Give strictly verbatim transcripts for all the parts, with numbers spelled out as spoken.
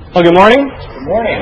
Well, good morning. Good morning.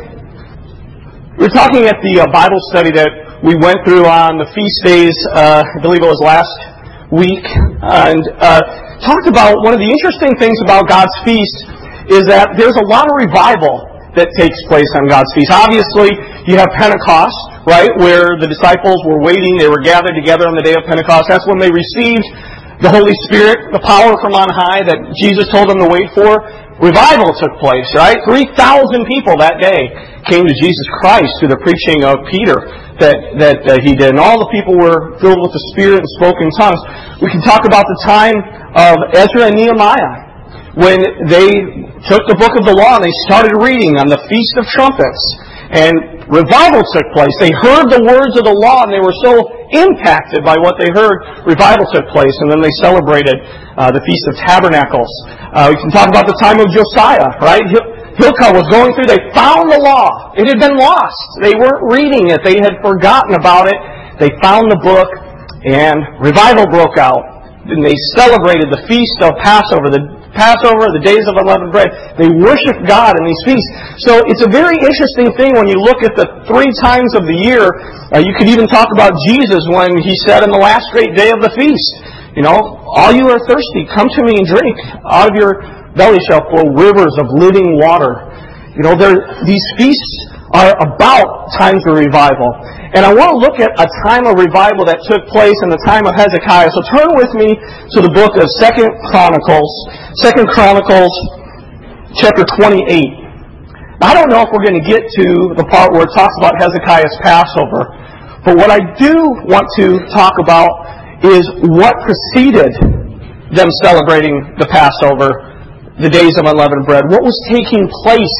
We're talking at the uh, Bible study that we went through on the feast days, uh, I believe it was last week, and uh, talked about one of the interesting things about God's feast is that there's a lot of revival that takes place on God's feast. Obviously, you have Pentecost, right, where the disciples were waiting, they were gathered together on the day of Pentecost. That's when they received the Holy Spirit, the power from on high that Jesus told them to wait for. Revival took place, right? three thousand people that day came to Jesus Christ through the preaching of Peter that, that uh, he did. And all the people were filled with the Spirit and spoke in tongues. We can talk about the time of Ezra and Nehemiah when they took the book of the law and they started reading on the Feast of Trumpets. And revival took place. They heard the words of the law and they were so impacted by what they heard. Revival took place, and then they celebrated uh, the Feast of Tabernacles. Uh, we can talk about the time of Josiah, right? Hilkiah was going through. They found the law. It had been lost. They weren't reading it. They had forgotten about it. They found the book, and revival broke out. And they celebrated the Feast of Passover, the Passover, the days of unleavened bread. They worship God in these feasts. So it's a very interesting thing when you look at the three times of the year. Uh, you could even talk about Jesus when he said in the last great day of the feast, you know, all you are thirsty, come to me and drink. Out of your belly shall flow rivers of living water. You know, these feasts are about times of revival. And I want to look at a time of revival that took place in the time of Hezekiah. So turn with me to the book of Second Chronicles, Second Chronicles, chapter twenty-eight. I don't know if we're going to get to the part where it talks about Hezekiah's Passover, but what I do want to talk about is what preceded them celebrating the Passover, the days of unleavened bread. What was taking place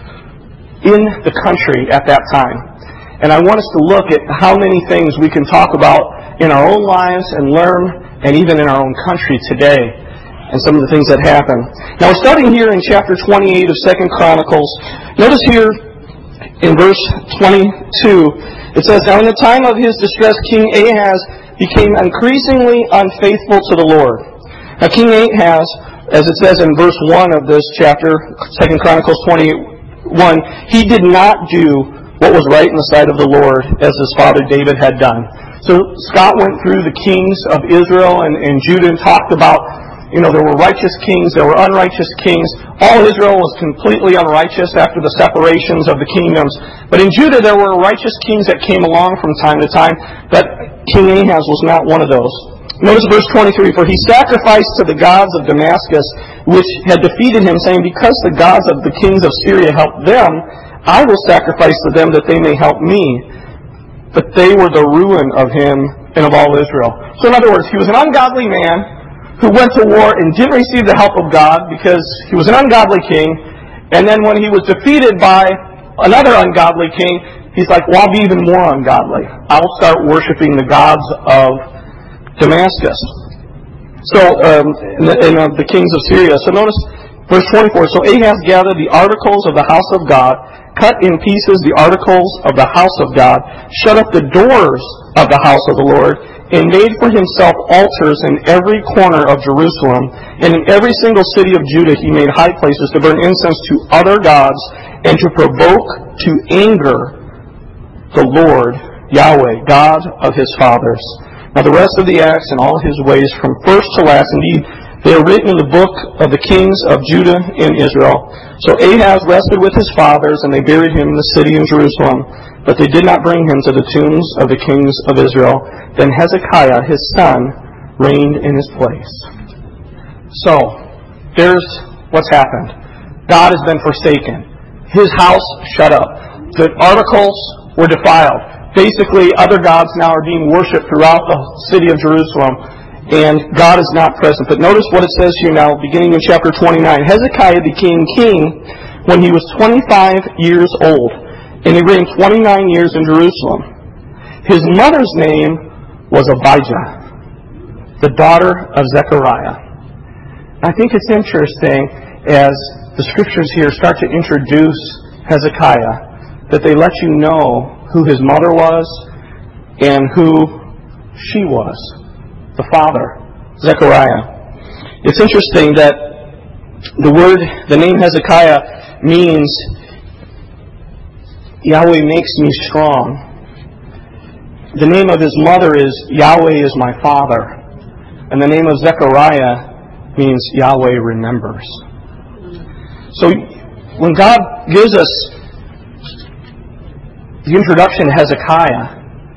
in the country at that time? And I want us to look at how many things we can talk about in our own lives and learn, and even in our own country today, and some of the things that happen. Now we're starting here in chapter twenty-eight of Second Chronicles. Notice here in verse twenty-two, it says, "Now in the time of his distress, King Ahaz became increasingly unfaithful to the Lord." Now King Ahaz, as it says in verse one of this chapter, Second Chronicles twenty-one, he did not do what was right in the sight of the Lord, as his father David had done. So Scott went through the kings of Israel and, and Judah and talked about, you know, there were righteous kings, there were unrighteous kings. All Israel was completely unrighteous after the separations of the kingdoms. But in Judah there were righteous kings that came along from time to time, but King Ahaz was not one of those. Notice verse twenty-three, "For he sacrificed to the gods of Damascus, which had defeated him, saying, Because the gods of the kings of Syria helped them, I will sacrifice to them that they may help me. But they were the ruin of him and of all Israel." So in other words, he was an ungodly man who went to war and didn't receive the help of God because he was an ungodly king. And then when he was defeated by another ungodly king, he's like, well, I'll be even more ungodly. I'll start worshiping the gods of Damascus. So, um, in, the, in uh, the kings of Syria. So notice verse twenty-four, "So Ahaz gathered the articles of the house of God, cut in pieces the articles of the house of God, shut up the doors of the house of the Lord, and made for himself altars in every corner of Jerusalem, and in every single city of Judah he made high places to burn incense to other gods, and to provoke to anger the Lord, Yahweh, God of his fathers. Now the rest of the acts and all his ways from first to last, indeed, they are written in the book of the kings of Judah and Israel. So Ahaz rested with his fathers, and they buried him in the city in Jerusalem. But they did not bring him to the tombs of the kings of Israel. Then Hezekiah, his son, reigned in his place." So, there's what's happened. God has been forsaken. His house shut up. The articles were defiled. Basically, other gods now are being worshipped throughout the city of Jerusalem. And God is not present. But notice what it says here now, beginning in chapter twenty-nine. "Hezekiah became king when he was twenty-five years old, and he reigned twenty-nine years in Jerusalem. His mother's name was Abijah, the daughter of Zechariah." I think it's interesting as the scriptures here start to introduce Hezekiah, that they let you know who his mother was and who she was. The father, Zechariah. It's interesting that the word, the name Hezekiah means Yahweh makes me strong. The name of his mother is Yahweh is my father. And the name of Zechariah means Yahweh remembers. So when God gives us the introduction to Hezekiah,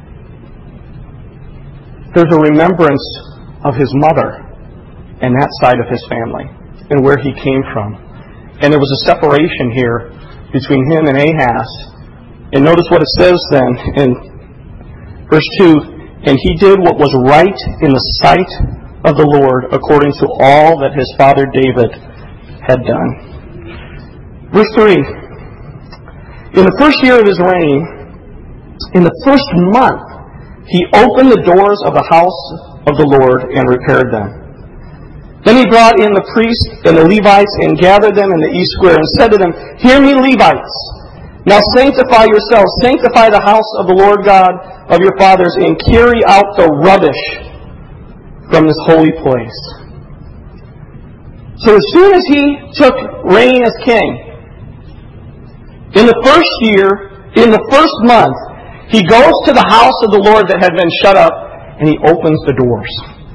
there's a remembrance of his mother and that side of his family and where he came from. And there was a separation here between him and Ahaz. And notice what it says then in verse two, and he did what was right in the sight of the Lord according to all that his father David had done. Verse three, in the first year of his reign, in the first month, he opened the doors of the house of the Lord and repaired them. Then he brought in the priests and the Levites and gathered them in the east square and said to them, hear me, Levites. Now sanctify yourselves, sanctify the house of the Lord God of your fathers, and carry out the rubbish from this holy place. So as soon as he took reign as king, in the first year, in the first month, he goes to the house of the Lord that had been shut up, and he opens the doors.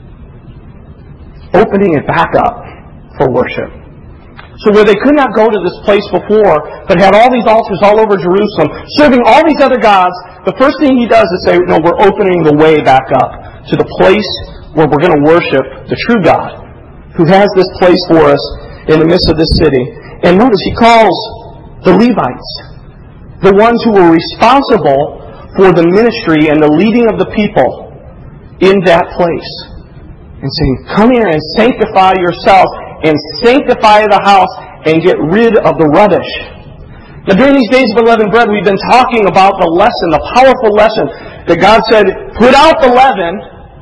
Opening it back up for worship. So where they could not go to this place before, but had all these altars all over Jerusalem, serving all these other gods, the first thing he does is say, no, we're opening the way back up to the place where we're going to worship the true God, who has this place for us in the midst of this city. And notice, he calls the Levites, the ones who were responsible for the ministry and the leading of the people in that place, and saying, come here and sanctify yourselves, and sanctify the house, and get rid of the rubbish. Now during these days of unleavened bread, we've been talking about the lesson, the powerful lesson, that God said, put out the leaven,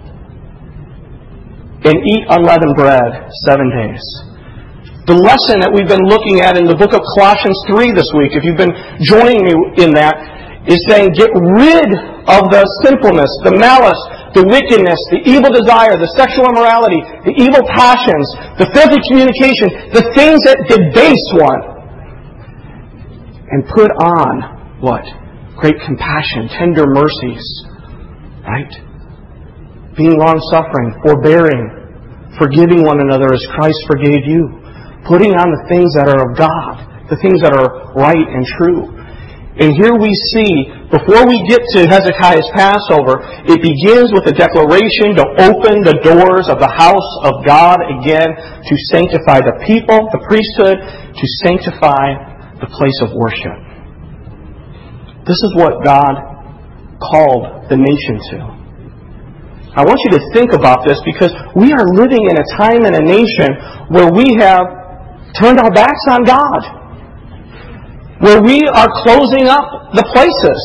and eat unleavened bread seven days. The lesson that we've been looking at in the book of Colossians three this week, if you've been joining me in that, is saying, get rid of the sinfulness, the malice, the wickedness, the evil desire, the sexual immorality, the evil passions, the filthy communication, the things that debase one. And put on, what? Great compassion, tender mercies. Right? Being long-suffering, forbearing, forgiving one another as Christ forgave you. Putting on the things that are of God, the things that are right and true. And here we see, before we get to Hezekiah's Passover, it begins with a declaration to open the doors of the house of God again, to sanctify the people, the priesthood, to sanctify the place of worship. This is what God called the nation to. I want you to think about this, because we are living in a time and a nation where we have turned our backs on God. Where we are closing up the places.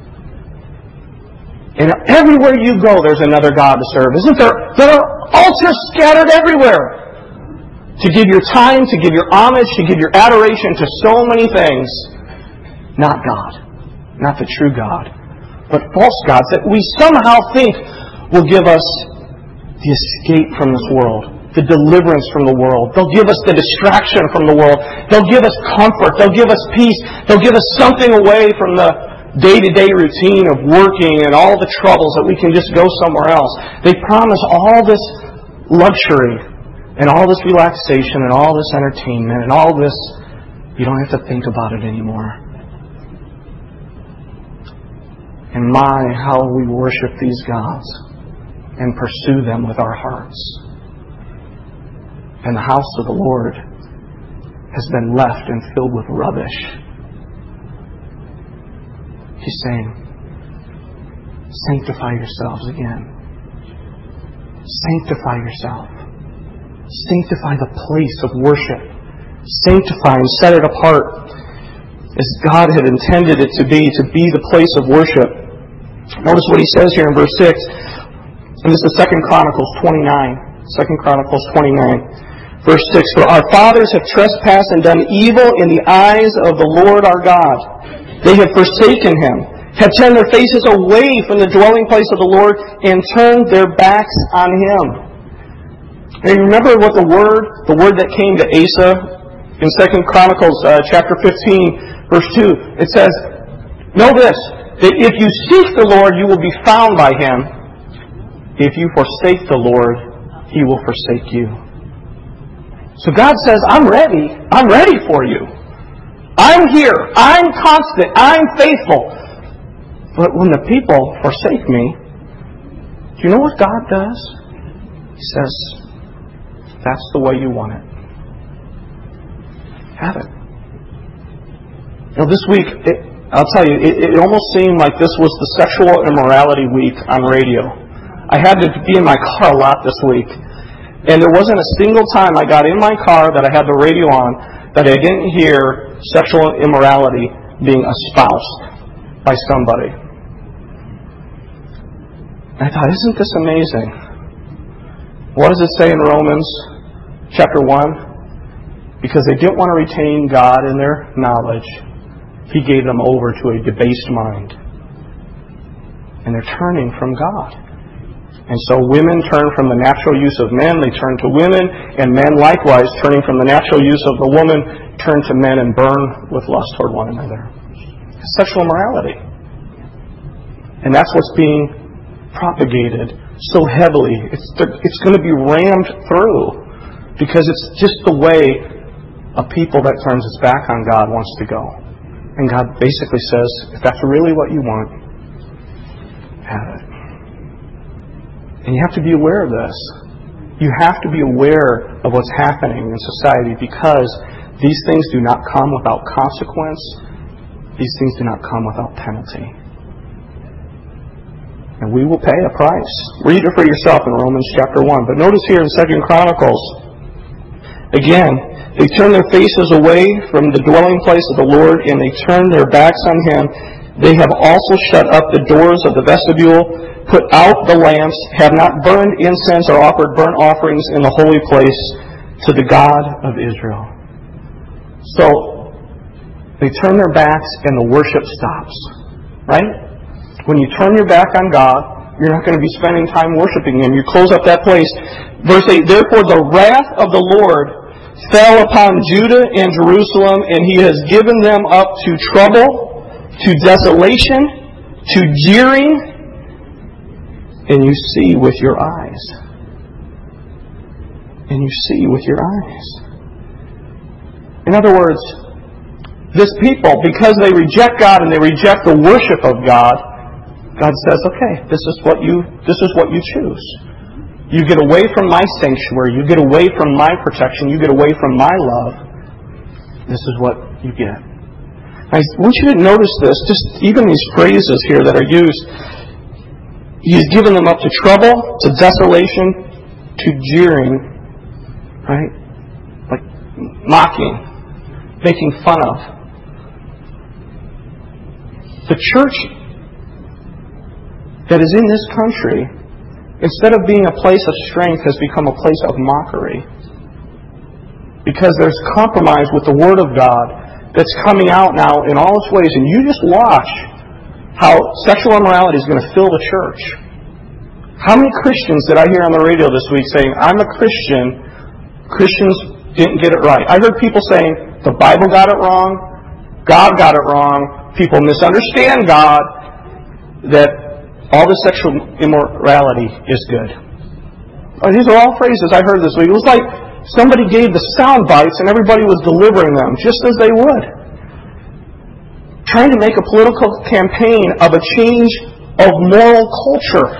And everywhere you go, there's another God to serve. Isn't there? There are altars scattered everywhere. To give your time, to give your homage, to give your adoration to so many things. Not God. Not the true God. But false gods that we somehow think will give us the escape from this world. The deliverance from the world. They'll give us the distraction from the world. They'll give us comfort. They'll give us peace. They'll give us something away from the day-to-day routine of working and all the troubles that we can just go somewhere else. They promise all this luxury and all this relaxation and all this entertainment and all this, you don't have to think about it anymore. And my, how we worship these gods and pursue them with our hearts. And the house of the Lord has been left and filled with rubbish. He's saying, sanctify yourselves again. Sanctify yourself. Sanctify the place of worship. Sanctify and set it apart as God had intended it to be, to be the place of worship. Notice what he says here in verse six. And this is Second Chronicles twenty-nine. Second Chronicles twenty-nine. Verse six, for our fathers have trespassed and done evil in the eyes of the Lord our God. They have forsaken Him, have turned their faces away from the dwelling place of the Lord, and turned their backs on Him. And remember what the word, the word that came to Asa In Second Chronicles uh, chapter fifteen, verse two, it says, know this, that if you seek the Lord, you will be found by Him. If you forsake the Lord, He will forsake you. So God says, I'm ready. I'm ready for you. I'm here. I'm constant. I'm faithful. But when the people forsake me, do you know what God does? He says, that's the way you want it. Have it. You know, this week, it, I'll tell you, it, it almost seemed like this was the sexual immorality week on radio. I had to be in my car a lot this week. And there wasn't a single time I got in my car that I had the radio on that I didn't hear sexual immorality being espoused by somebody. And I thought, isn't this amazing? What does it say in Romans chapter one? Because they didn't want to retain God in their knowledge, He gave them over to a debased mind. And they're turning from God. And so women turn from the natural use of men, they turn to women, and men likewise, turning from the natural use of the woman, turn to men and burn with lust toward one another. It's sexual immorality. And that's what's being propagated so heavily. It's, it's going to be rammed through because it's just the way a people that turns its back on God wants to go. And God basically says, if that's really what you want, have it. And you have to be aware of this. You have to be aware of what's happening in society because these things do not come without consequence. These things do not come without penalty. And we will pay a price. Read it for yourself in Romans chapter one. But notice here in Second Chronicles, again, they turn their faces away from the dwelling place of the Lord and they turn their backs on Him. They have also shut up the doors of the vestibule, put out the lamps, have not burned incense or offered burnt offerings in the holy place to the God of Israel. So, they turn their backs and the worship stops. Right? When you turn your back on God, you're not going to be spending time worshiping Him. You close up that place. Verse eight, therefore the wrath of the Lord fell upon Judah and Jerusalem, and He has given them up to trouble, to desolation, to jeering, and you see with your eyes. And you see with your eyes. In other words, this people, because they reject God and they reject the worship of God, God says, okay, this is what you this is what you choose. You get away from my sanctuary, you get away from my protection, you get away from my love. This is what you get. I want you to notice this, just even these phrases here that are used. He's given them up to trouble, to desolation, to jeering, right? Like mocking, making fun of. The church that is in this country, instead of being a place of strength, has become a place of mockery. Because there's compromise with the Word of God that's coming out now in all its ways. And you just watch how sexual immorality is going to fill the church. How many Christians did I hear on the radio this week saying, I'm a Christian, Christians didn't get it right? I heard people saying, the Bible got it wrong, God got it wrong, people misunderstand God, that all the sexual immorality is good. Oh, these are all phrases I heard this week. It was like somebody gave the sound bites and everybody was delivering them just as they would. Trying to make a political campaign of a change of moral culture.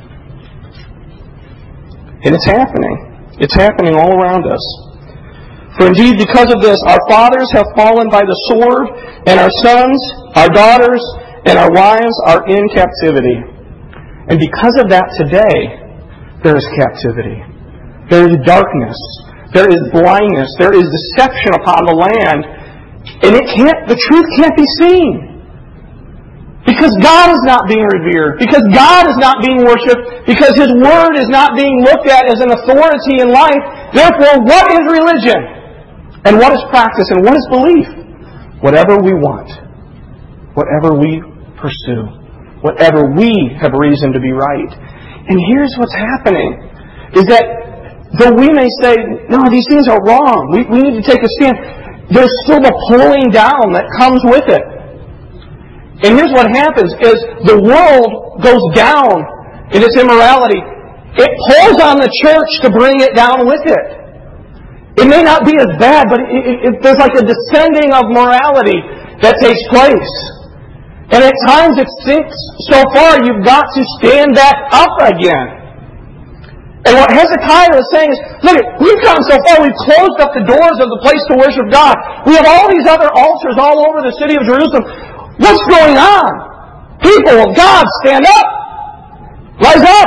And it's happening. It's happening all around us. For indeed, because of this, our fathers have fallen by the sword, and our sons, our daughters, and our wives are in captivity. And because of that today, there is captivity. There is darkness. There is blindness. There is deception upon the land. And it can't, the truth can't be seen. Because God is not being revered. Because God is not being worshipped. Because His Word is not being looked at as an authority in life. Therefore, what is religion? And what is practice? And what is belief? Whatever we want. Whatever we pursue. Whatever we have reason to be right. And here's what's happening. Is that though we may say, no, these things are wrong. We, we need to take a stand. there's still the pulling down that comes with it. And here's what happens is the world goes down in its immorality. It pulls on the church to bring it down with it. It may not be as bad, but it, it, it, there's like a descending of morality that takes place. And at times it sinks so far you've got to stand back up again. And what Hezekiah is saying is, look, we've gone so far, we've closed up the doors of the place to worship God. We have all these other altars all over the city of Jerusalem. What's going on? People of God, stand up! Rise up!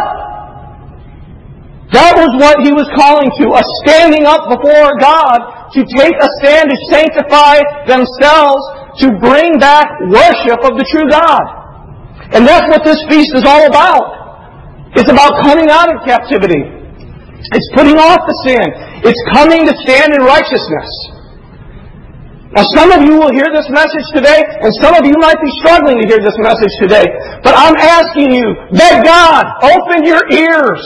That was what he was calling to, a standing up before God to take a stand to sanctify themselves, to bring back worship of the true God. And that's what this feast is all about. It's about coming out of captivity. It's putting off the sin. It's coming to stand in righteousness. Now some of you will hear this message today, and some of you might be struggling to hear this message today. But I'm asking you, beg God, open your ears.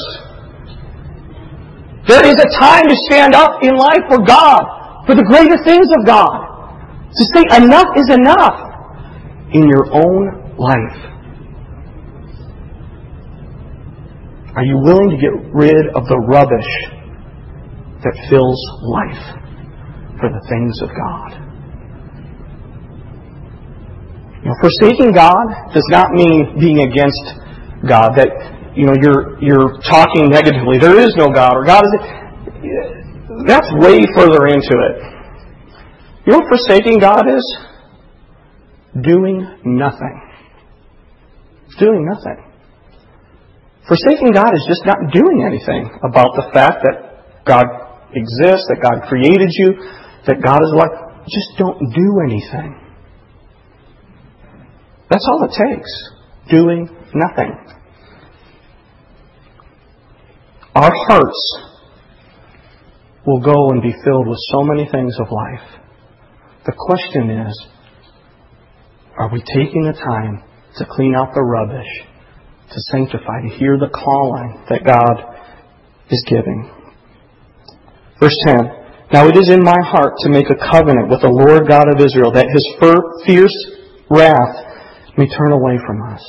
There is a time to stand up in life for God, for the greater things of God. To say enough is enough in your own life. Are you willing to get rid of the rubbish that fills life for the things of God? You know, forsaking God does not mean being against God, that you know you're you're talking negatively. There is no God, or God is. That's way further into it. You know what forsaking God is? Doing nothing. Doing nothing. Forsaking God is just not doing anything about the fact that God exists, that God created you, that God is alive. Just don't do anything. That's all it takes. Doing nothing. Our hearts will go and be filled with so many things of life. The question is, are we taking the time to clean out the rubbish, to sanctify, to hear the calling that God is giving? Verse ten. Now it is in my heart to make a covenant with the Lord God of Israel, that His fierce wrath may turn away from us.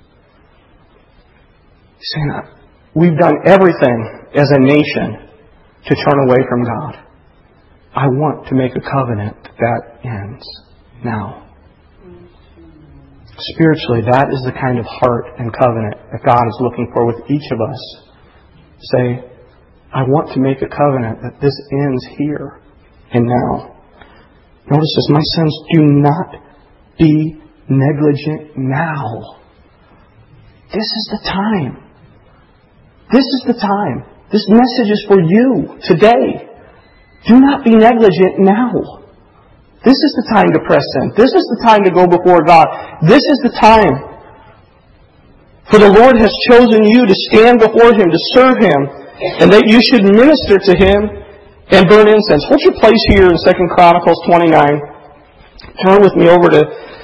He's saying that we've done everything as a nation to turn away from God. I want to make a covenant that ends now. Spiritually, that is the kind of heart and covenant that God is looking for with each of us. Say, I want to make a covenant that this ends here and now. Notice this, my sons, do not be negligent now. This is the time. This is the time. This message is for you today. Do not be negligent now. This is the time to press in. This is the time to go before God. This is the time. For the Lord has chosen you to stand before Him, to serve Him, and that you should minister to Him and burn incense. What's your place here in Second Chronicles twenty-nine? Turn with me over to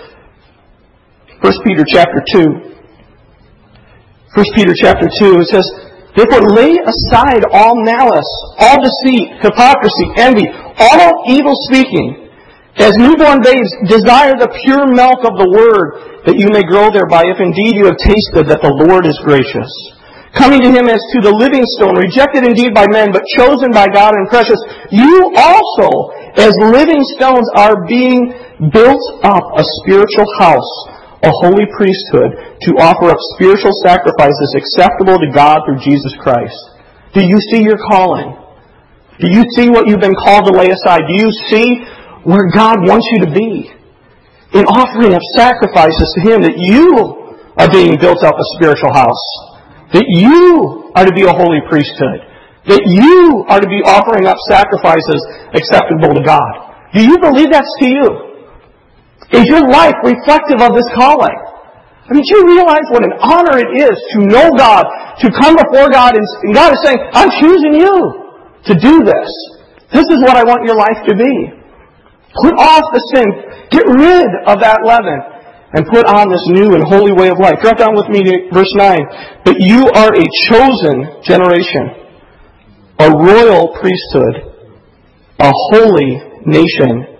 First Peter chapter two. First Peter chapter two, it says, therefore lay aside all malice, all deceit, hypocrisy, envy, all evil speaking. As newborn babes, desire the pure milk of the Word, that you may grow thereby, if indeed you have tasted that the Lord is gracious. Coming to Him as to the living stone, rejected indeed by men, but chosen by God and precious, you also, as living stones, are being built up a spiritual house, a holy priesthood, to offer up spiritual sacrifices acceptable to God through Jesus Christ. Do you see your calling? Do you see what you've been called to lay aside? Do you see where God wants you to be? In offering up sacrifices to Him, that you are being built up a spiritual house. That you are to be a holy priesthood. That you are to be offering up sacrifices acceptable to God. Do you believe that's to you? Is your life reflective of this calling? I mean, do you realize what an honor it is to know God, to come before God, and God is saying, I'm choosing you to do this. This is what I want your life to be. Put off the sin. Get rid of that leaven. And put on this new and holy way of life. Drop down with me to verse nine. But you are a chosen generation, a royal priesthood, a holy nation,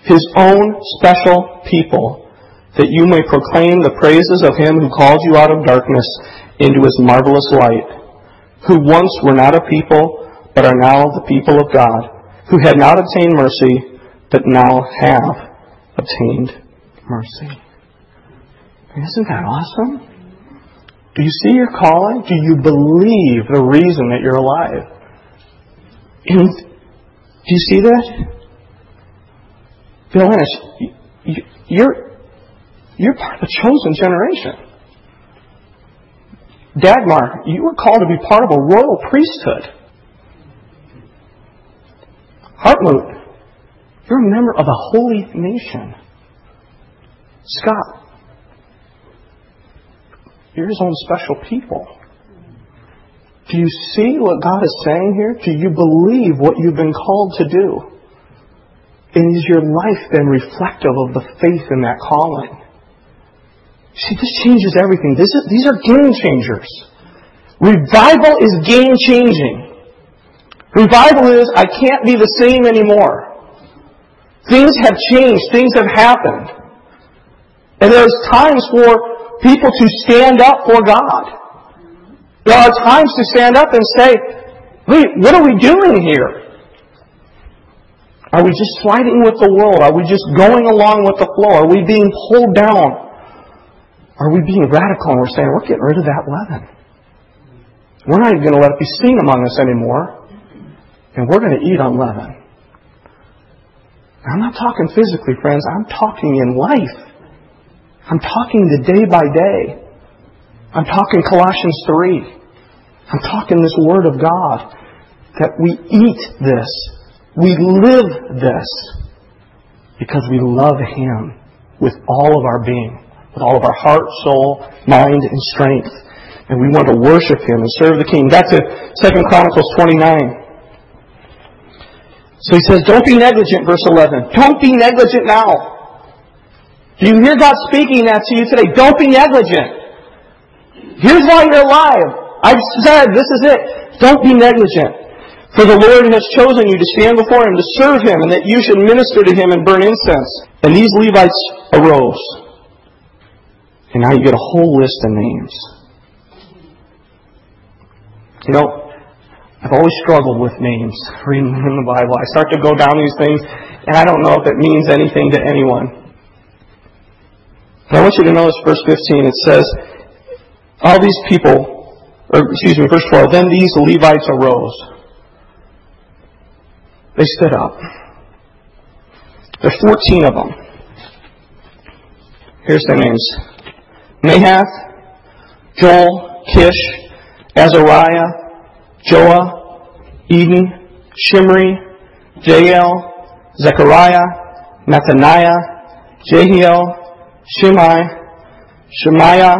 His own special people, that you may proclaim the praises of Him who called you out of darkness into His marvelous light, who once were not a people, but are now the people of God, who had not obtained mercy, but now have obtained mercy. Isn't that awesome? Do you see your calling? Do you believe the reason that you're alive? And do you see that? Bill Ennis, you're, you're part of a chosen generation. Dagmar, you were called to be part of a royal priesthood. Hartmut, you're a member of a holy nation. Scott, you're His own special people. Do you see what God is saying here? Do you believe what you've been called to do? And is your life then reflective of the faith in that calling? See, this changes everything. This is, these are game changers. Revival is game changing. Revival is, I can't be the same anymore. Things have changed. Things have happened. And there's times for people to stand up for God. There are times to stand up and say, wait, what are we doing here? Are we just sliding with the world? Are we just going along with the flow? Are we being pulled down? Are we being radical and we're saying, we're getting rid of that leaven? We're not even going to let it be seen among us anymore. And we're going to eat unleavened. I'm not talking physically, friends. I'm talking in life. I'm talking the day by day. I'm talking Colossians three. I'm talking this Word of God. That we eat this. We live this. Because we love Him with all of our being. With all of our heart, soul, mind, and strength. And we want to worship Him and serve the King. Back to Second Chronicles twenty-nine. So he says, don't be negligent, verse eleven. Don't be negligent now. Do you hear God speaking that to you today? Don't be negligent. Here's why you're alive. I've said, this is it. Don't be negligent. For the Lord has chosen you to stand before Him, to serve Him, and that you should minister to Him and burn incense. And these Levites arose. And now you get a whole list of names. You know, I've always struggled with names reading in the Bible. I start to go down these things, and I don't know if it means anything to anyone. But I want you to notice verse fifteen. It says, all these people, or excuse me, verse twelve, then these Levites arose. They stood up. There's fourteen of them. Here's their names. Nahath, Joel, Kish, Azariah, Joah, Eden, Shimri, Jael, Zechariah, Mattaniah, Jehiel, Shimei, Shemaiah,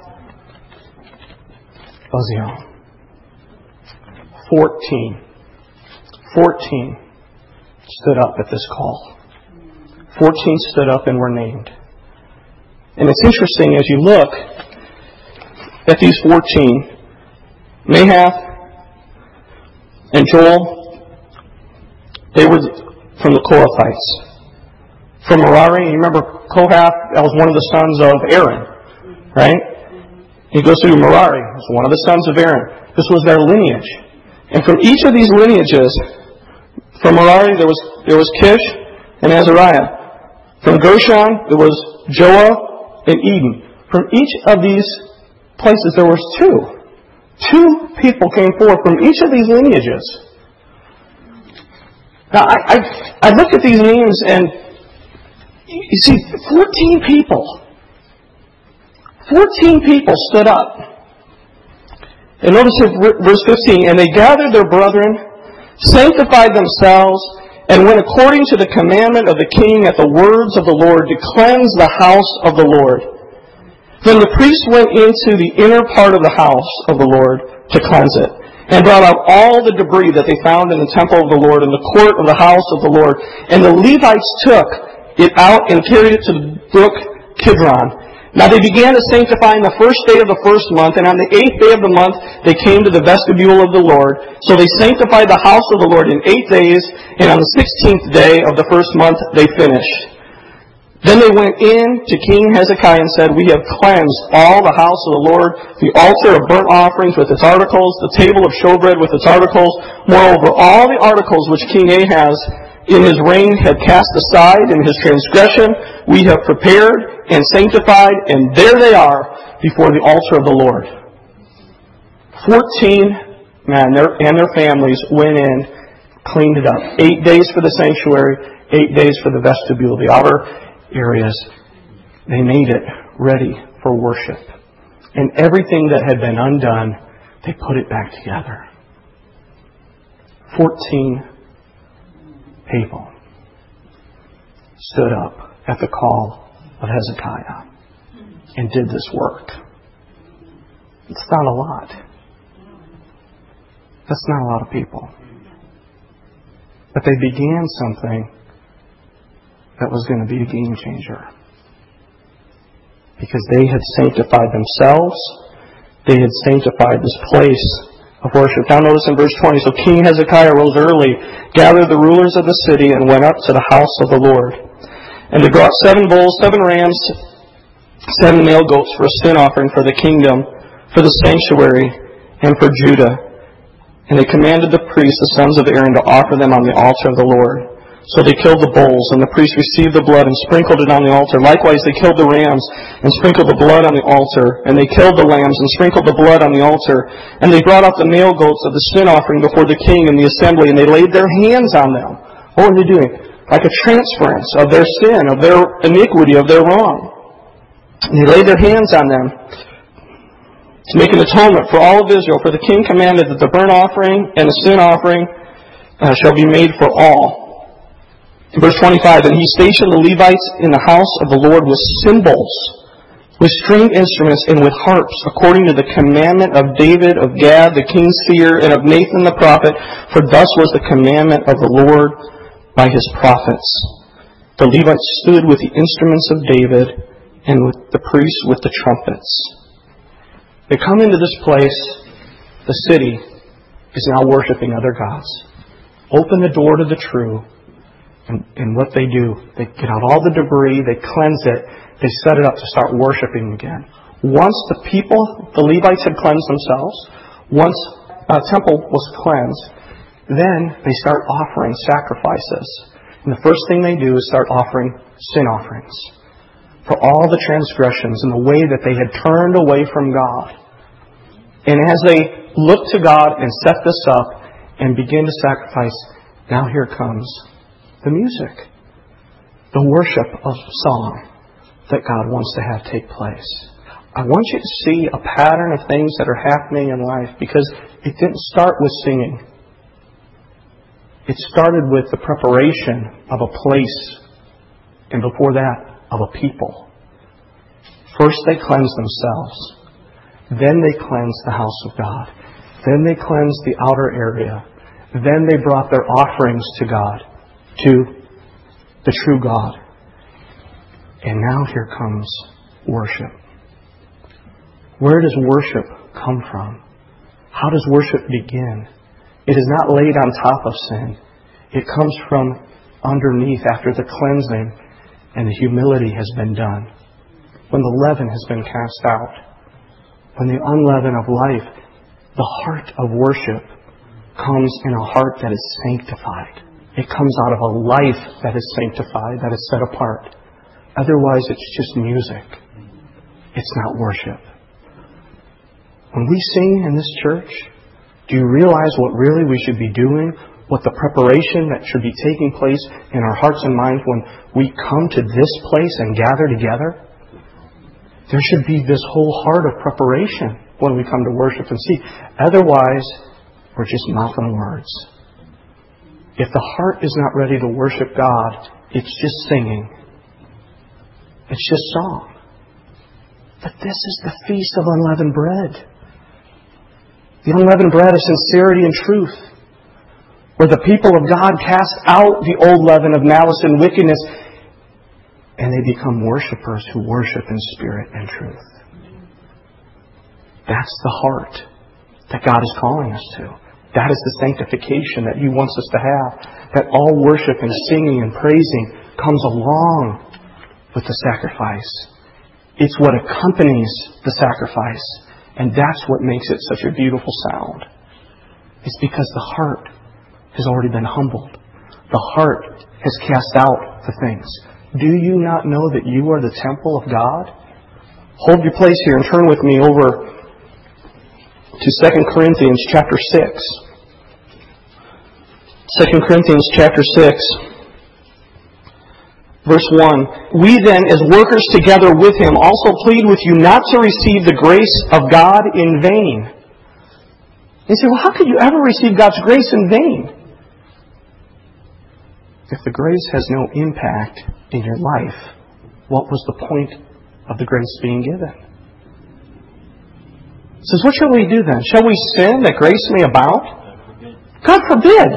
Uzziel. Fourteen. Fourteen stood up at this call. Fourteen stood up and were named. And it's interesting as you look at these fourteen, Nahath and Joel, they were from the Kohathites. From Merari, you remember Kohath, that was one of the sons of Aaron, right? He goes through Merari, it was one of the sons of Aaron. This was their lineage. And from each of these lineages, from Merari there was there was Kish and Azariah. From Gershon there was Joah and Eden. From each of these places there was two. Two people came forth from each of these lineages. Now, I, I, I look at these names and you see, fourteen people. fourteen people stood up. And notice verse fifteen, and they gathered their brethren, sanctified themselves, and went according to the commandment of the king at the words of the Lord to cleanse the house of the Lord. Then the priest went into the inner part of the house of the Lord to cleanse it, and brought out all the debris that they found in the temple of the Lord, in the court of the house of the Lord. And the Levites took it out and carried it to the brook Kidron, Now they began to sanctify on the first day of the first month, and on the eighth day of the month they came to the vestibule of the Lord. So they sanctified the house of the Lord in eight days, and on the sixteenth day of the first month they finished. Then they went in to King Hezekiah and said, "We have cleansed all the house of the Lord, the altar of burnt offerings with its articles, the table of showbread with its articles. Moreover, all the articles which King Ahaz in his reign had cast aside in his transgression, we have prepared and sanctified, and there they are before the altar of the Lord." Fourteen men and their families went in, cleaned it up. Eight days for the sanctuary, eight days for the vestibule, the outer areas. They made it ready for worship. And everything that had been undone, they put it back together. Fourteen people stood up at the call of Hezekiah and did this work. It's not a lot. That's not a lot of people. But they began something that was going to be a game changer. Because they had sanctified themselves. They had sanctified this place of worship. Now notice in verse twenty, "So King Hezekiah rose early, gathered the rulers of the city, and went up to the house of the Lord. And they brought seven bulls, seven rams, seven male goats for a sin offering for the kingdom, for the sanctuary, and for Judah. And they commanded the priests, the sons of Aaron, to offer them on the altar of the Lord. So they killed the bulls, and the priests received the blood and sprinkled it on the altar. Likewise they killed the rams and sprinkled the blood on the altar. And they killed the lambs and sprinkled the blood on the altar. And they brought out the male goats of the sin offering before the king and the assembly, and they laid their hands on them." What were they doing? Like a transference of their sin, of their iniquity, of their wrong. And they laid their hands on them to make an atonement for all of Israel. For the king commanded that the burnt offering and the sin offering uh, shall be made for all. In verse twenty-five, "And he stationed the Levites in the house of the Lord with cymbals, with stringed instruments, and with harps, according to the commandment of David, of Gad, the king's seer, and of Nathan the prophet. For thus was the commandment of the Lord by his prophets. The Levites stood with the instruments of David, and with the priests with the trumpets." They come into this place, the city is now worshiping other gods. Open the door to the true. And, and what they do, they get out all the debris, they cleanse it, they set it up to start worshiping again. Once the people, the Levites had cleansed themselves, once a temple was cleansed, then they start offering sacrifices. And the first thing they do is start offering sin offerings for all the transgressions and the way that they had turned away from God. And as they look to God and set this up and begin to sacrifice, now here comes the music, the worship of song that God wants to have take place. I want you to see a pattern of things that are happening in life, because it didn't start with singing. It started with the preparation of a place, and before that, of a people. First they cleansed themselves. Then they cleansed the house of God. Then they cleansed the outer area. Then they brought their offerings to God, to the true God. And now here comes worship. Where does worship come from? How does worship begin? It is not laid on top of sin. It comes from underneath after the cleansing and the humility has been done. When the leaven has been cast out. When the unleaven of life, the heart of worship comes in a heart that is sanctified. It comes out of a life that is sanctified, that is set apart. Otherwise, it's just music. It's not worship. When we sing in this church, do you realize what really we should be doing? What the preparation that should be taking place in our hearts and minds when we come to this place and gather together? There should be this whole heart of preparation when we come to worship and see. Otherwise, we're just mouth and words. If the heart is not ready to worship God, it's just singing. It's just song. But this is the feast of unleavened bread. The unleavened bread of sincerity and truth, where the people of God cast out the old leaven of malice and wickedness and they become worshipers who worship in spirit and truth. That's the heart that God is calling us to. That is the sanctification that He wants us to have. That all worship and singing and praising comes along with the sacrifice. It's what accompanies the sacrifice. And that's what makes it such a beautiful sound. It's because the heart has already been humbled. The heart has cast out the things. Do you not know that you are the temple of God? Hold your place here and turn with me over to Second Corinthians chapter six. Second Corinthians chapter six, verse one. We then, as workers together with Him, also plead with you not to receive the grace of God in vain. You say, well, how could you ever receive God's grace in vain? If the grace has no impact in your life, what was the point of the grace being given? It says, what shall we do then? Shall we sin that grace may abound? God forbid.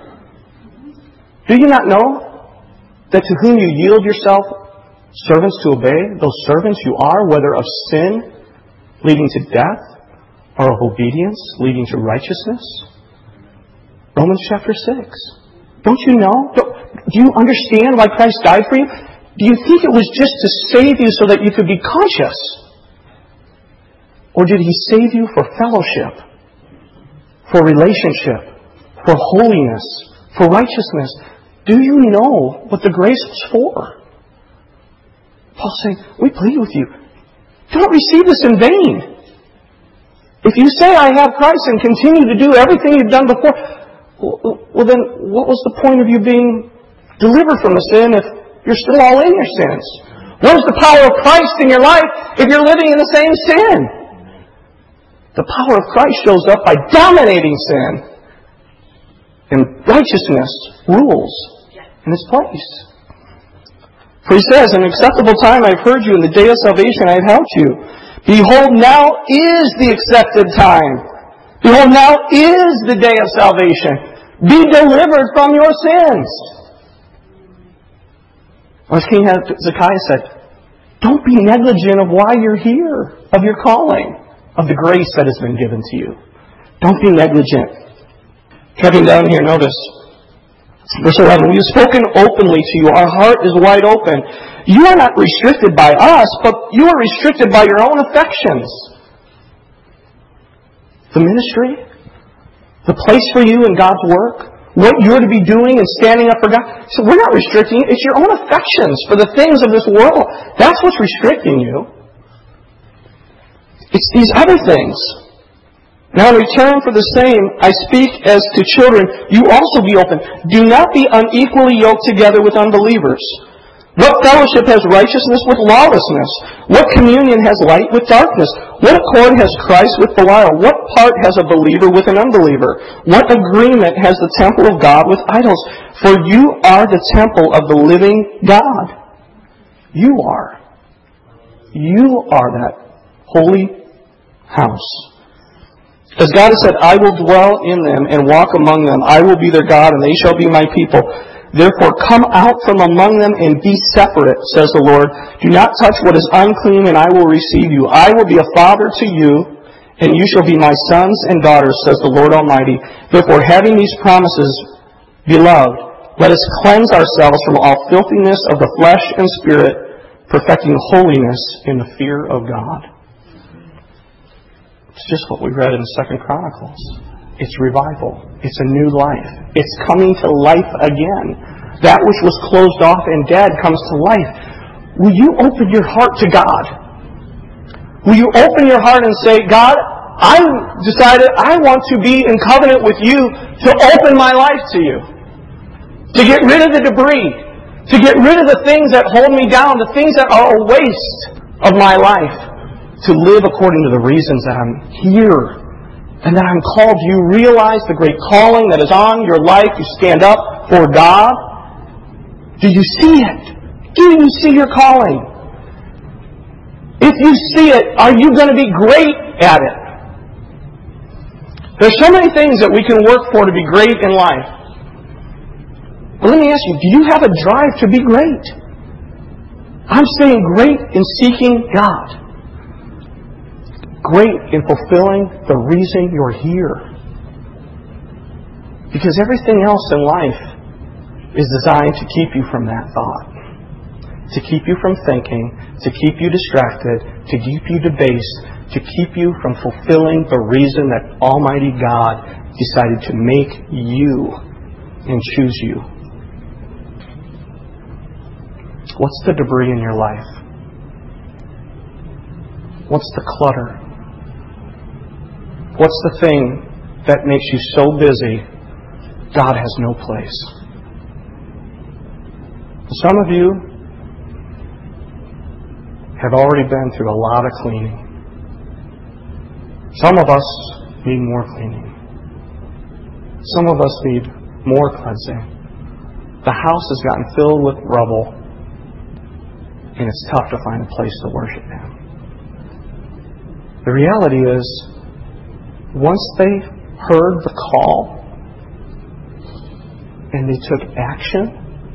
Do you not know that to whom you yield yourself servants to obey, those servants you are, whether of sin leading to death or of obedience leading to righteousness? Romans chapter six. Don't you know? Do you understand why Christ died for you? Do you think it was just to save you so that you could be conscious? Or did He save you for fellowship, for relationship, for holiness, for righteousness? Do you know what the grace was for? Paul's saying, we plead with you, don't receive this in vain. If you say, I have Christ, and continue to do everything you've done before, well then, what was the point of you being delivered from the sin if you're still all in your sins? Where's the power of Christ in your life if you're living in the same sin? The power of Christ shows up by dominating sin. And righteousness rules in His place. For He says, in an acceptable time I have heard you, in the day of salvation I have helped you. Behold, now is the accepted time. Behold, now is the day of salvation. Be delivered from your sins. As King Hezekiah said, don't be negligent of why you're here, of your calling, of the grace that has been given to you. Don't be negligent. Cutting down here, notice. Verse eleven, we have spoken openly to you. Our heart is wide open. You are not restricted by us, but you are restricted by your own affections. The ministry, the place for you in God's work, what you're to be doing and standing up for God. So we're not restricting you. It's your own affections for the things of this world. That's what's restricting you. It's these other things. Now in return for the same, I speak as to children, you also be open. Do not be unequally yoked together with unbelievers. What fellowship has righteousness with lawlessness? What communion has light with darkness? What accord has Christ with Belial? What part has a believer with an unbeliever? What agreement has the temple of God with idols? For you are the temple of the living God. You are. You are that holy house. As God has said, I will dwell in them and walk among them. I will be their God, and they shall be my people. Therefore come out from among them and be separate, says the Lord. Do not touch what is unclean, and I will receive you. I will be a father to you, and you shall be my sons and daughters, says the Lord Almighty. Therefore, having these promises, beloved, let us cleanse ourselves from all filthiness of the flesh and spirit, perfecting holiness in the fear of God. It's just what we read in Second Chronicles. It's revival. It's a new life. It's coming to life again. That which was closed off and dead comes to life. Will you open your heart to God? Will you open your heart and say, God, I decided I want to be in covenant with you to open my life to you. To get rid of the debris. To get rid of the things that hold me down. The things that are a waste of my life. To live according to the reasons that I'm here. And that I'm called. You realize the great calling that is on your life. You stand up for God. Do you see it? Do you see your calling? If you see it, are you going to be great at it? There's so many things that we can work for to be great in life. But let me ask you, do you have a drive to be great? I'm saying great in seeking God. Great in fulfilling the reason you're here. Because everything else in life is designed to keep you from that thought. To keep you from thinking, to keep you distracted, to keep you debased, to keep you from fulfilling the reason that Almighty God decided to make you and choose you. What's the debris in your life? What's the clutter? What's the thing that makes you so busy God has no place? Some of you have already been through a lot of cleaning. Some of us need more cleaning. Some of us need more cleansing. The house has gotten filled with rubble, and it's tough to find a place to worship Him. The reality is, once they heard the call and they took action,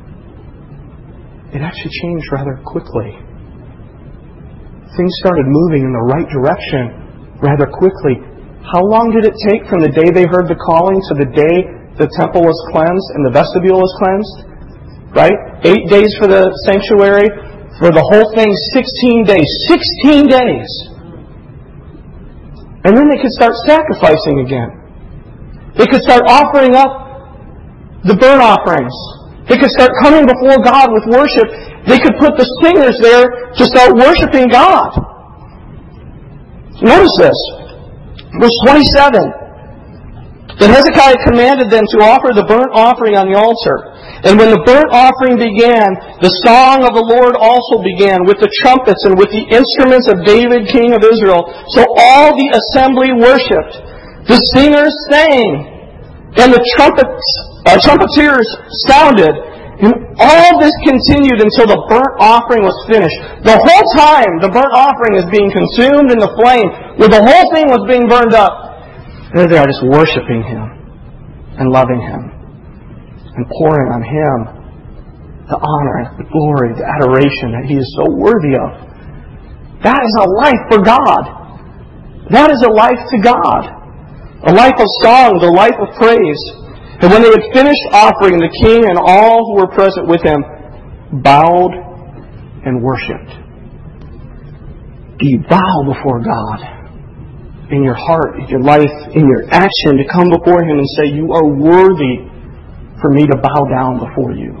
it actually changed rather quickly. Things started moving in the right direction rather quickly. How long did it take from the day they heard the calling to the day the temple was cleansed and the vestibule was cleansed? Right? Eight days for the sanctuary. For the whole thing, sixteen days. Sixteen days. And then they could start sacrificing again. They could start offering up the burnt offerings. They could start coming before God with worship. They could put the singers there to start worshiping God. Notice this. Verse twenty-seven. Then Hezekiah commanded them to offer the burnt offering on the altar. And when the burnt offering began, the song of the Lord also began with the trumpets and with the instruments of David, king of Israel. So all the assembly worshipped. The singers sang, and the trumpets, uh, trumpeters sounded. And all this continued until the burnt offering was finished. The whole time the burnt offering is being consumed in the flame, where the whole thing was being burned up, they're there just worshiping Him and loving Him and pouring on Him the honor, the glory, the adoration that He is so worthy of. That is a life for God. That is a life to God. A life of songs, a life of praise. And when they had finished offering, the king and all who were present with him bowed and worshipped. Do you bow before God in your heart, in your life, in your action, to come before Him and say, you are worthy for me to bow down before you?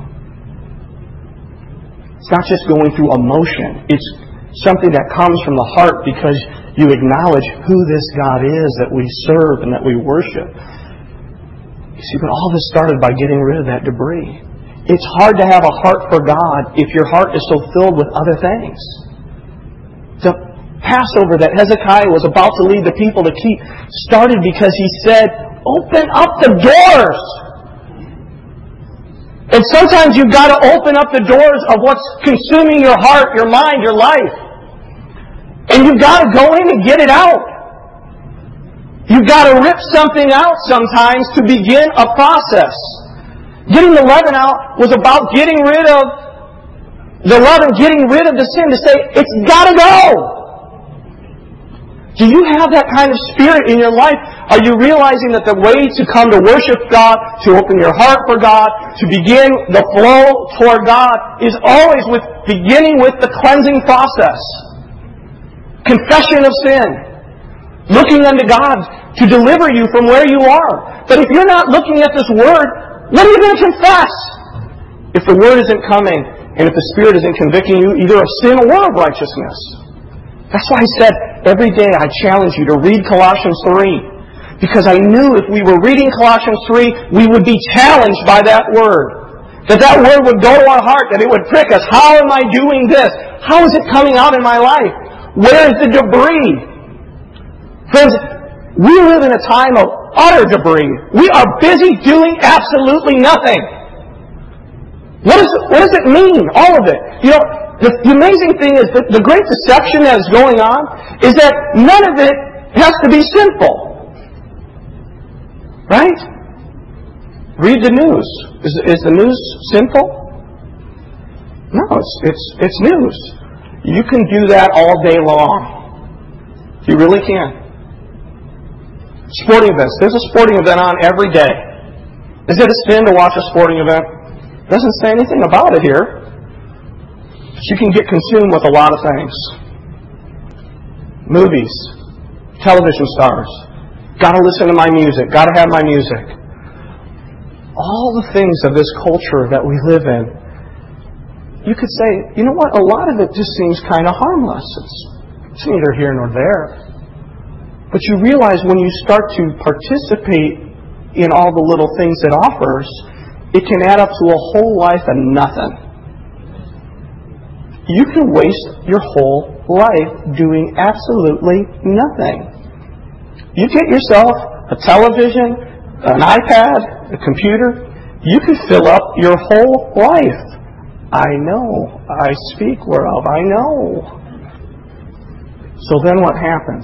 It's not just going through emotion. It's something that comes from the heart because you acknowledge who this God is that we serve and that we worship. You see, but all this started by getting rid of that debris. It's hard to have a heart for God if your heart is so filled with other things. The Passover that Hezekiah was about to lead the people to keep started because he said, open up the doors. And sometimes you've got to open up the doors of what's consuming your heart, your mind, your life. And you've got to go in and get it out. You've got to rip something out sometimes to begin a process. Getting the leaven out was about getting rid of the leaven, getting rid of the sin, to say, it's got to go. Do you have that kind of spirit in your life? Are you realizing that the way to come to worship God, to open your heart for God, to begin the flow toward God, is always with beginning with the cleansing process? Confession of sin. Looking unto God to deliver you from where you are. But if you're not looking at this Word, what are you going to confess? If the Word isn't coming, and if the Spirit isn't convicting you either of sin or of righteousness. That's why I said, every day I challenge you to read Colossians three. Because I knew if we were reading Colossians three, we would be challenged by that Word. That that Word would go to our heart, that it would prick us. How am I doing this? How is it coming out in my life? Where is the debris? Friends, we live in a time of utter debris. We are busy doing absolutely nothing. What, is, what does it mean, all of it? You know, the, the amazing thing is that the great deception that is going on is that none of it has to be sinful. Right? Read the news. Is, is the news sinful? No, it's it's it's news. You can do that all day long. You really can. Sporting events. There's a sporting event on every day. Is it a sin to watch a sporting event? It doesn't say anything about it here. But you can get consumed with a lot of things. Movies, television stars, gotta listen to my music, gotta have my music. All the things of this culture that we live in, you could say, you know what, a lot of it just seems kind of harmless. It's, it's neither here nor there. But you realize when you start to participate in all the little things it offers, it can add up to a whole life of nothing. You can waste your whole life doing absolutely nothing. You get yourself a television, an iPad, a computer, you can fill up your whole life. I know. I speak whereof. I know. So then what happens?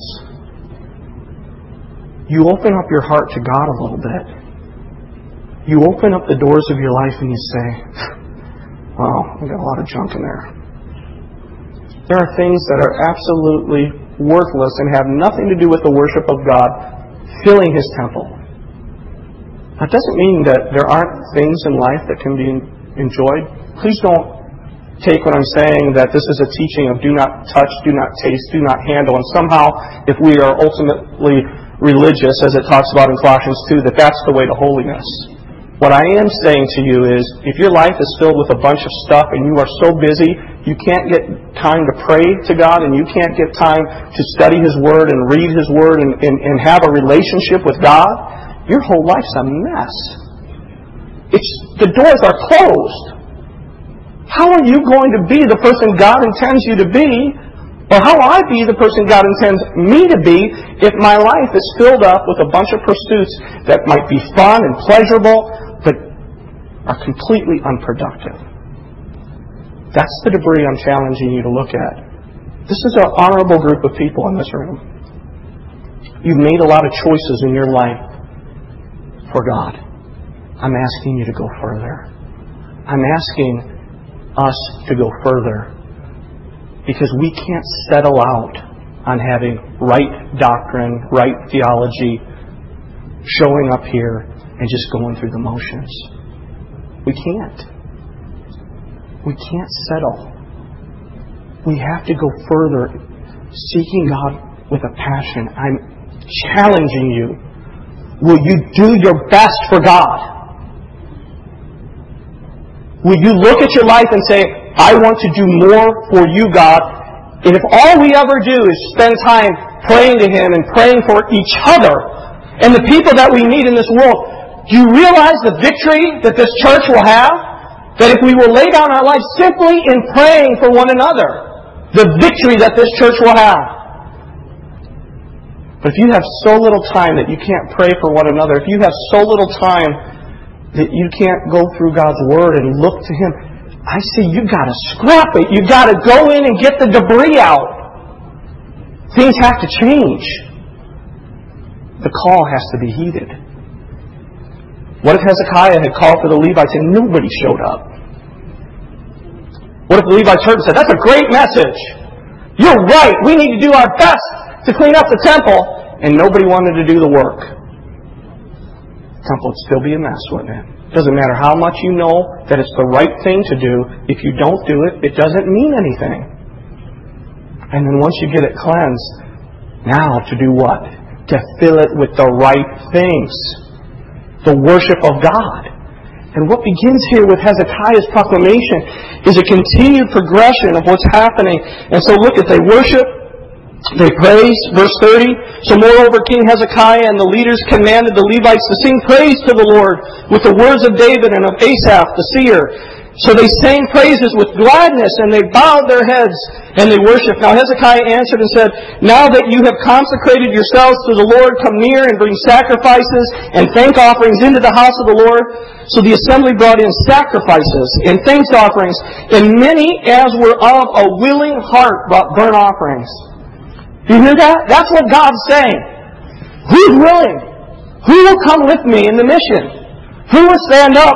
You open up your heart to God a little bit. You open up the doors of your life and you say, wow, I've got a lot of junk in there. There are things that are absolutely worthless and have nothing to do with the worship of God filling His temple. That doesn't mean that there aren't things in life that can be enjoyed. Please don't take what I'm saying that this is a teaching of do not touch, do not taste, do not handle. And somehow, if we are ultimately religious, as it talks about in Colossians two, that that's the way to holiness. What I am saying to you is, if your life is filled with a bunch of stuff and you are so busy, you can't get time to pray to God and you can't get time to study His Word and read His Word and, and, and have a relationship with God, your whole life's a mess. It's, the doors are closed. How are you going to be the person God intends you to be, or how will I be the person God intends me to be, if my life is filled up with a bunch of pursuits that might be fun and pleasurable, but are completely unproductive? That's the debris I'm challenging you to look at. This is an honorable group of people in this room. You've made a lot of choices in your life for God. I'm asking you to go further. I'm asking us to go further, because we can't settle out on having right doctrine, right theology, showing up here and just going through the motions. We can't. We can't settle. We have to go further, seeking God with a passion. I'm challenging you. Will you do your best for God? Will you look at your life and say, I want to do more for you, God? And if all we ever do is spend time praying to Him and praying for each other and the people that we meet in this world, do you realize the victory that this church will have? That if we will lay down our lives simply in praying for one another, the victory that this church will have. But if you have so little time that you can't pray for one another, if you have so little time that you can't go through God's Word and look to Him, I say you've got to scrap it. You've got to go in and get the debris out. Things have to change. The call has to be heeded. What if Hezekiah had called for the Levites and nobody showed up? What if the Levites heard and said, that's a great message. You're right. We need to do our best to clean up the temple. And nobody wanted to do the work. The temple would still be a mess, wouldn't it? Doesn't matter how much you know that it's the right thing to do. If you don't do it, it doesn't mean anything. And then once you get it cleansed, now to do what? To fill it with the right things. The worship of God. And what begins here with Hezekiah's proclamation is a continued progression of what's happening. And so look, as they worship, they praise. Verse thirty, so moreover King Hezekiah and the leaders commanded the Levites to sing praise to the Lord with the words of David and of Asaph the seer. So they sang praises with gladness, and they bowed their heads, and they worshipped. Now Hezekiah answered and said, now that you have consecrated yourselves to the Lord, come near and bring sacrifices and thank offerings into the house of the Lord. So the assembly brought in sacrifices and thanks offerings, and many as were of a willing heart brought burnt offerings. Do you hear that? That's what God's saying. Who's willing? Who will come with me in the mission? Who will stand up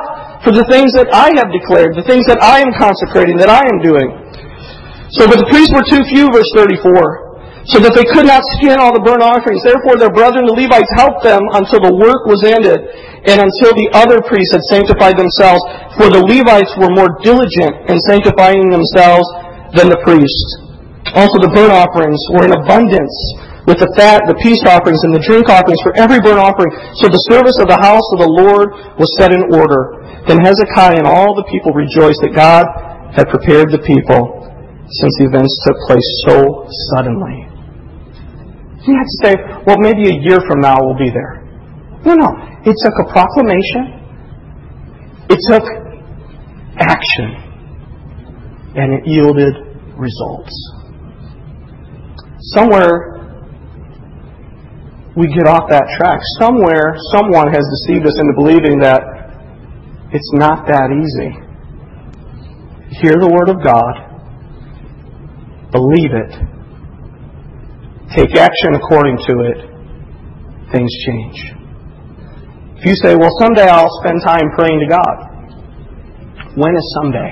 for the things that I have declared, the things that I am consecrating, that I am doing. So, but the priests were too few, verse thirty-four, so that they could not skin all the burnt offerings. Therefore their brethren the Levites helped them until the work was ended, and until the other priests had sanctified themselves. For the Levites were more diligent in sanctifying themselves than the priests. Also the burnt offerings were in abundance, with the fat, the peace offerings, and the drink offerings for every burnt offering. So the service of the house of the Lord was set in order. Then Hezekiah and all the people rejoiced that God had prepared the people, since the events took place so suddenly. You have to say, well, maybe a year from now we'll be there. No, no. It took a proclamation. It took action. And it yielded results. Somewhere we get off that track. Somewhere someone has deceived us into believing that it's not that easy. Hear the Word of God. Believe it. Take action according to it. Things change. If you say, well, someday I'll spend time praying to God. When is someday?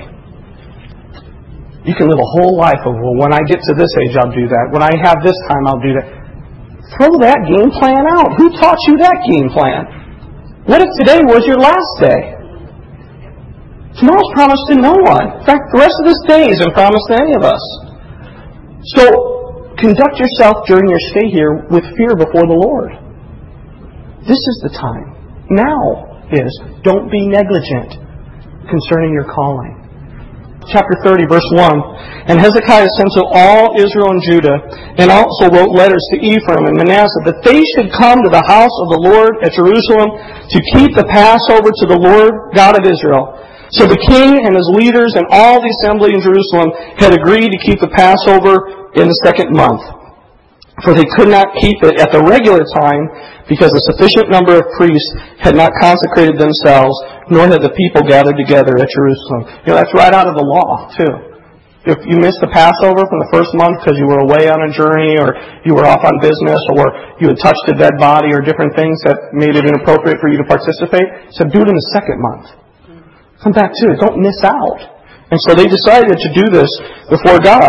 You can live a whole life of, well, when I get to this age, I'll do that. When I have this time, I'll do that. Throw that game plan out. Who taught you that game plan? What if today was your last day? Tomorrow's promised to no one. In fact, the rest of this day isn't promised to any of us. So, conduct yourself during your stay here with fear before the Lord. This is the time. Now is, don't be negligent concerning your calling. Chapter thirty, verse one. And Hezekiah sent to all Israel and Judah, and also wrote letters to Ephraim and Manasseh, that they should come to the house of the Lord at Jerusalem to keep the Passover to the Lord God of Israel. So the king and his leaders and all the assembly in Jerusalem had agreed to keep the Passover in the second month. For they could not keep it at the regular time, because a sufficient number of priests had not consecrated themselves, nor had the people gathered together at Jerusalem. You know, that's right out of the law, too. If you missed the Passover from the first month because you were away on a journey, or you were off on business, or you had touched a dead body, or different things that made it inappropriate for you to participate, so do it in the second month. Come back to it. Don't miss out. And so they decided to do this before God.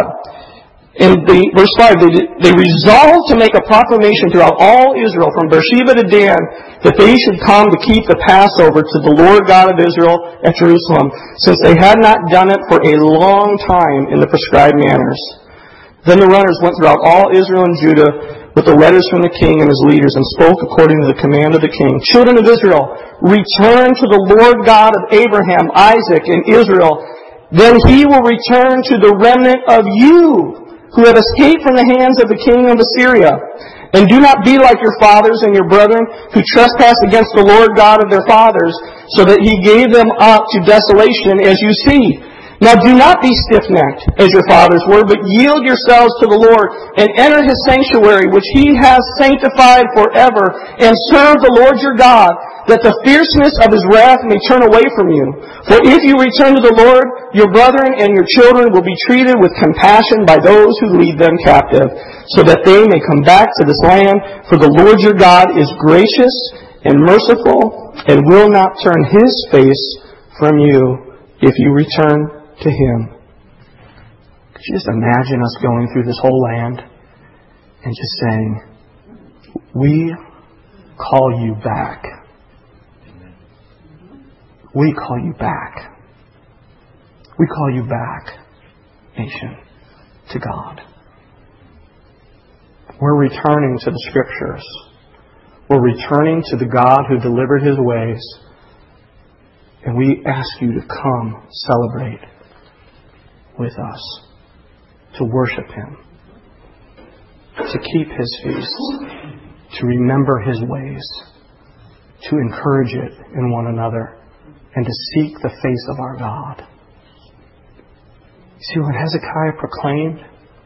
In the, verse five, they, they resolved to make a proclamation throughout all Israel, from Beersheba to Dan, that they should come to keep the Passover to the Lord God of Israel at Jerusalem, since they had not done it for a long time in the prescribed manners. Then the runners went throughout all Israel and Judah with the letters from the king and his leaders, and spoke according to the command of the king. Children of Israel, return to the Lord God of Abraham, Isaac, and Israel. Then He will return to the remnant of you, who have escaped from the hands of the king of Assyria. And do not be like your fathers and your brethren, who trespassed against the Lord God of their fathers, so that He gave them up to desolation, as you see. Now do not be stiff-necked, as your fathers were, but yield yourselves to the Lord, and enter His sanctuary, which He has sanctified forever, and serve the Lord your God, that the fierceness of His wrath may turn away from you. For if you return to the Lord, your brethren and your children will be treated with compassion by those who lead them captive, so that they may come back to this land. For the Lord your God is gracious and merciful, and will not turn His face from you if you return to Him. Could you just imagine us going through this whole land and just saying, we call you back. We call you back. We call you back, nation, to God. We're returning to the Scriptures. We're returning to the God who delivered His ways. And we ask you to come celebrate with us, to worship Him, to keep His feasts, to remember His ways, to encourage it in one another, and to seek the face of our God. See what Hezekiah proclaimed?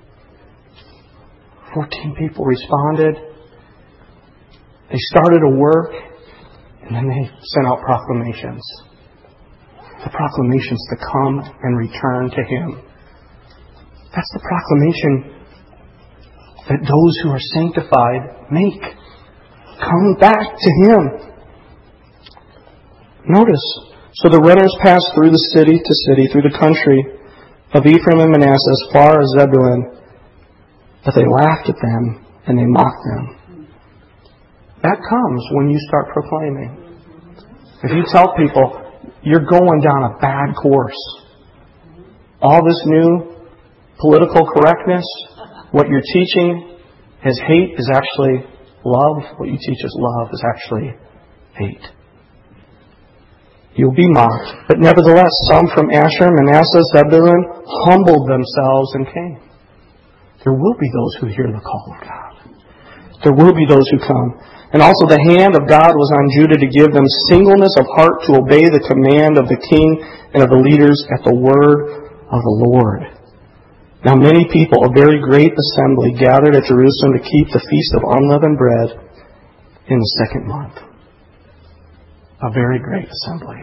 Fourteen people responded. They started a work, and then they sent out proclamations. The proclamations to come and return to Him. That's the proclamation that those who are sanctified make. Come back to Him. Notice, So the runners passed through the city to city, through the country of Ephraim and Manasseh, as far as Zebulun. But they laughed at them, and they mocked them. That comes when you start proclaiming. If you tell people, you're going down a bad course. All this new political correctness, what you're teaching as hate is actually love. What you teach as love is actually hate. You'll be mocked. But nevertheless, some from Asher, Manasseh, Zebulun humbled themselves and came. There will be those who hear the call of God. There will be those who come. And also the hand of God was on Judah to give them singleness of heart to obey the command of the king and of the leaders at the word of the Lord. Now many people, a very great assembly, gathered at Jerusalem to keep the feast of unleavened bread in the second month. A very great assembly.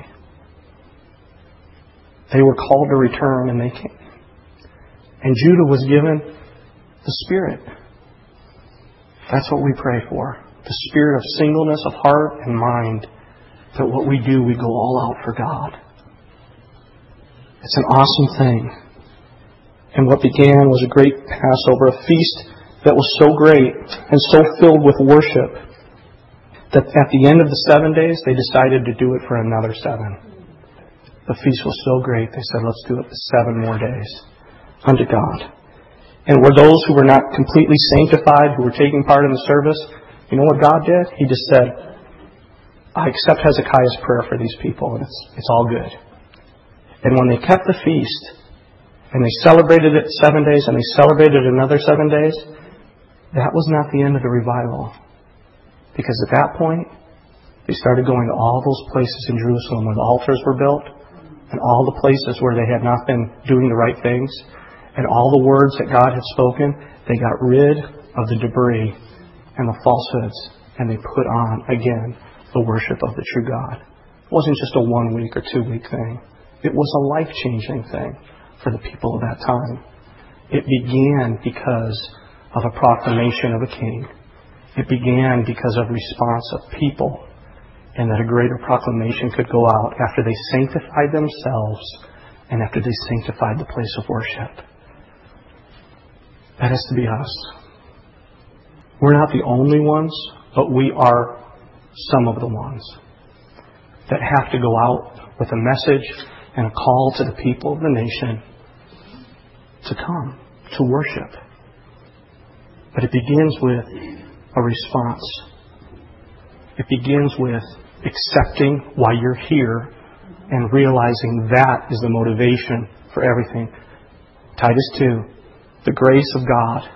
They were called to return, and they came. And Judah was given the Spirit. That's what we pray for. The spirit of singleness of heart and mind. That what we do, we go all out for God. It's an awesome thing. And what began was a great Passover, a feast that was so great and so filled with worship that at the end of the seven days, they decided to do it for another seven. The feast was so great, they said, let's do it for seven more days unto God. And were those who were not completely sanctified, who were taking part in the service, you know what God did? He just said, I accept Hezekiah's prayer for these people, and it's, it's all good. And when they kept the feast, and they celebrated it seven days, and they celebrated another seven days, that was not the end of the revival. Because at that point, they started going to all those places in Jerusalem where the altars were built, and all the places where they had not been doing the right things, and all the words that God had spoken, they got rid of the debris and the falsehoods, and they put on, again, the worship of the true God. It wasn't just a one-week or two-week thing. It was a life-changing thing for the people of that time. It began because of a proclamation of a king. It began because of response of people, and that a greater proclamation could go out after they sanctified themselves and after they sanctified the place of worship. That has to be us. We're not the only ones, but we are some of the ones that have to go out with a message and a call to the people of the nation to come, to worship. But it begins with a response. It begins with accepting why you're here and realizing that is the motivation for everything. Titus two, the grace of God